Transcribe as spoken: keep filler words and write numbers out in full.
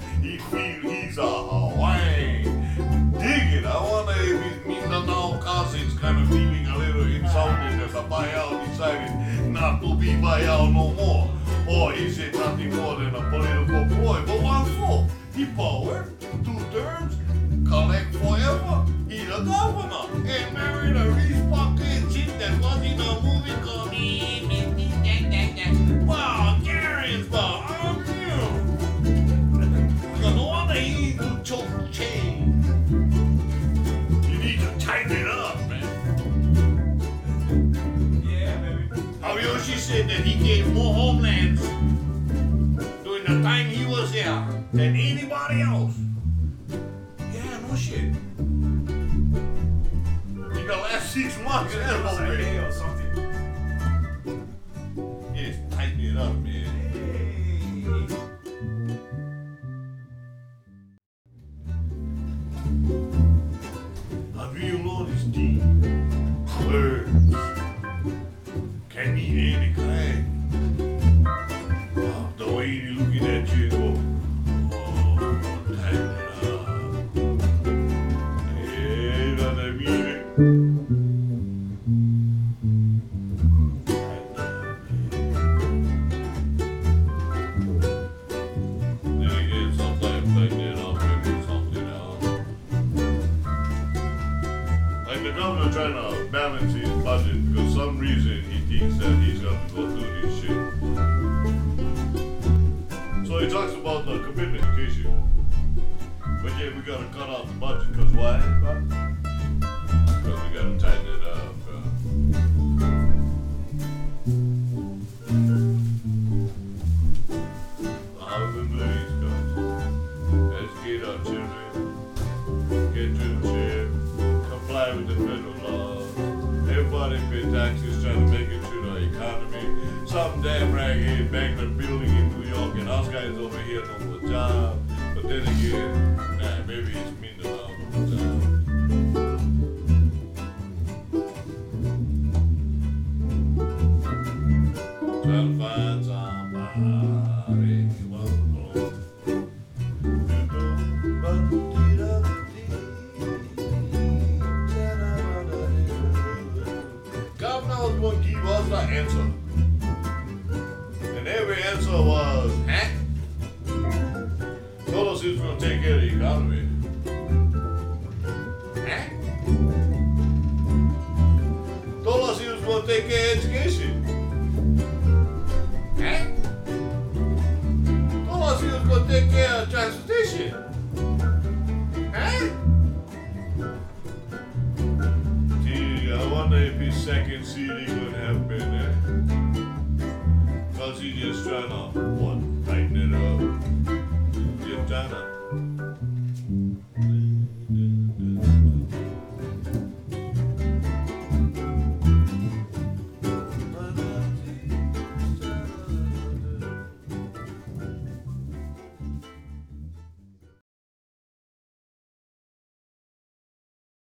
he feel he's a Hawaiian. Dig it. I wonder if he's Mindanao cousins kind of feeling a little insulted that the Bayao decided not to be Bayao no more. Or is it nothing more than a political ploy? But what for? He power, two terms, collect forever. He's a governor and married a rich pocket chick that was in a movie called Me, Me, Me, That, That, That. Wow, Karen's bar, I'm new. Because no wonder he do choke chain. You need to tighten it up, man. Yeah, baby. Haruyoshi said that he gave more homelands during the time he was there than anybody else. Yeah, no shit. In the last six months, It that's was what a we- day or something. Yes, tighten it up, man. Hey. A real Lord is deep. Words can mean any kind. Oh, the way you're looking at you, go, oh, tighten it up. Yeah, that I mean it. Then again, sometimes tighten it up and do something else. Like the governor trying to balance his budget because some reason he thinks that he's got to go through this shit. So he talks about the commitment education. But yeah, we gotta cut off the budget because why? Because we gotta tighten it up. Uh, How we blaze guys. Educate our children. Get to the chair. Comply with the federal laws. Everybody pay taxes, trying to make it through the economy. Some damn raghead banker building in New York, and us guys over here don't have a job. But then again, nah, maybe it's Mindanao no job. Trying to find somebody. Governor was going to give us the answer. And every answer was, huh? Told us he was going to take care of the economy. Huh? Told us he was going to take care of education. Huh? Told us he was going to take care of transportation. Huh? Gee, I wonder if his second C D could have been there. Because he's just trying to